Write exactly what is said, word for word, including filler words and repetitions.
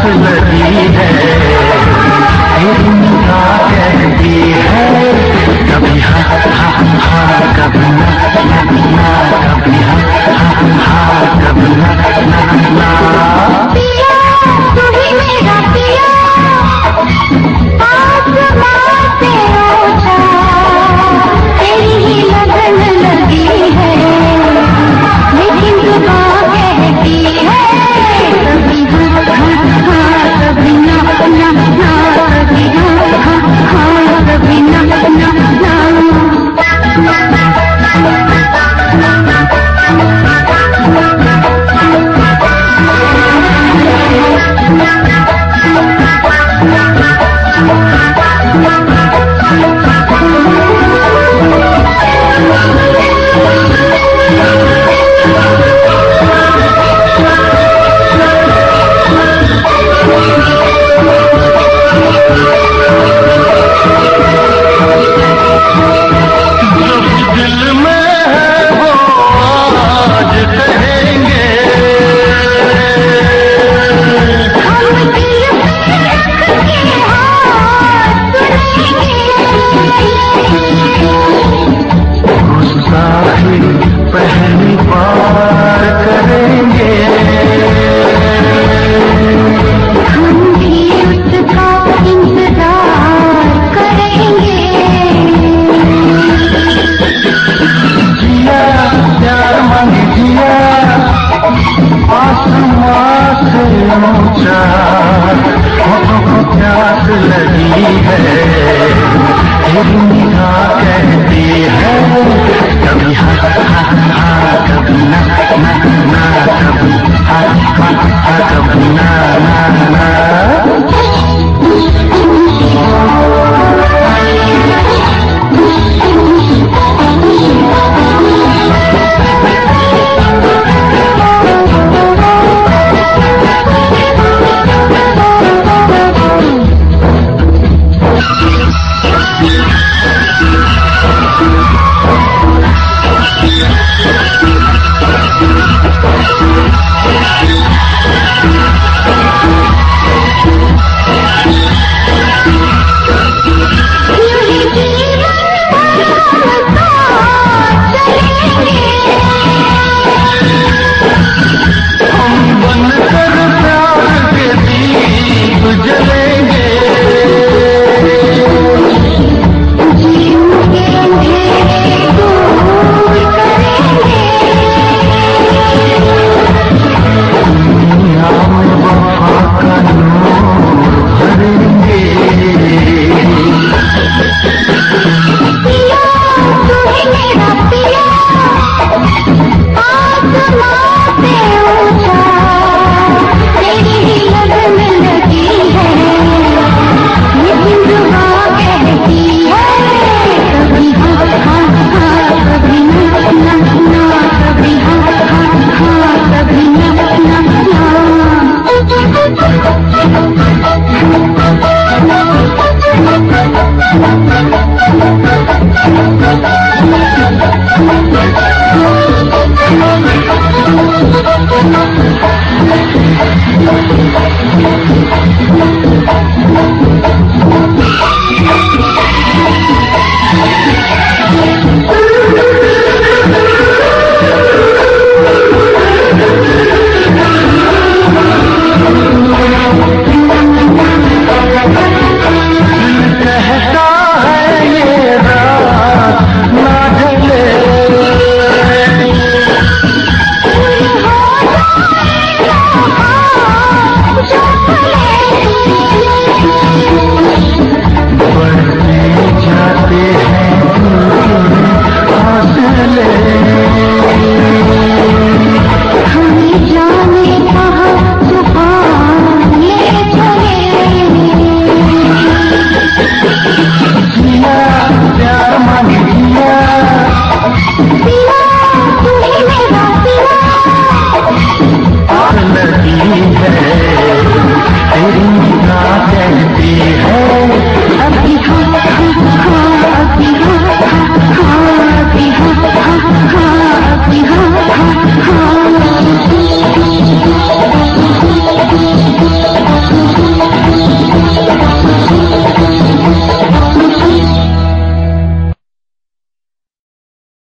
लगी है, तेरी निगाह कहती है कभी हाँ हाँ हाँ कभी ना ना ना, कभी हाँ हाँ हाँ कभी ना ना ना। पिया तू ही मेरा पिया, आसमां से ऊंचा तेरी ही लगन लगी है, लेकिन जुबां कहती है कभी हाँ हाँ हाँ कभी ना ना ना, कभी हाँ हाँ हाँ कभी ना ना ना। पहली बार करेंगे हम भी उसका इंतजार करेंगे, जिया प्यार मांगे जिया आसमां से ऊंचा, होठों को प्यास लगी है, तेरी निगाह कहती है कभी हाँ हाँ हाँ कभी ना ना ना, कभी हाँ हाँ हाँ कभी ना ना ना। हम